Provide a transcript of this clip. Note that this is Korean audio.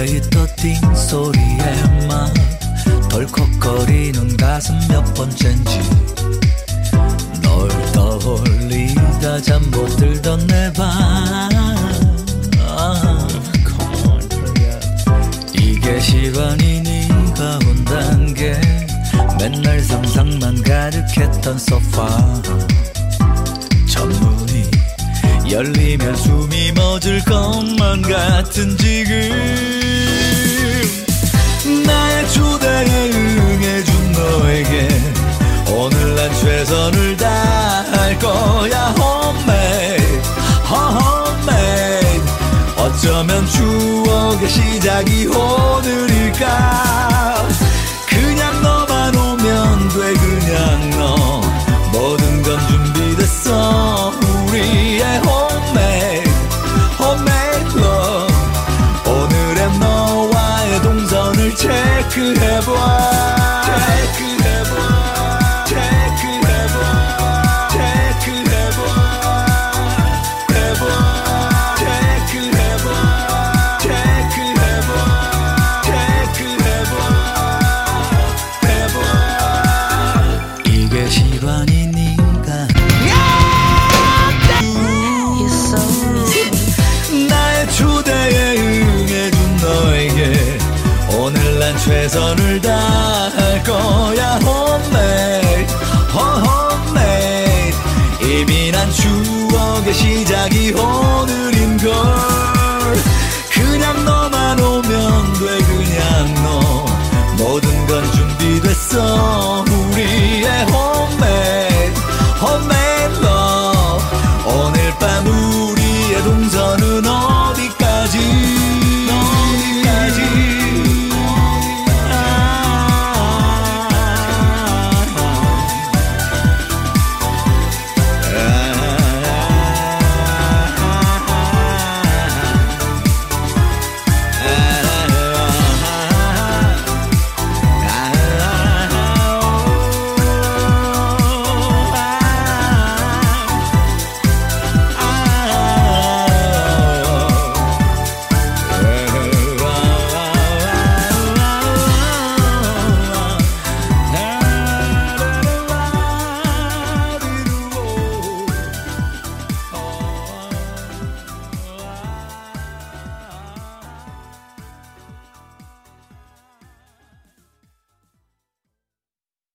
있던 띵소리에 막 덜컥거리는 가슴 몇 번째인지 널 떠올리다 잠 못 들던 내 밤 이게 시간이 네가 온단 게 맨날 상상만 가득했던 소파 전문이 열리면 숨이 멎을 것만 같은 지금 나의 초대에 응해준 너에게 오늘 난 최선을 다할 거야 homemade homemade 어쩌면 추억의 시작이 오늘일까 그냥 너만 오면 돼 그냥 너 모든 건 준비됐어 우리의 homemade homemade love 오늘의 너와의 동선을 체크해봐 최선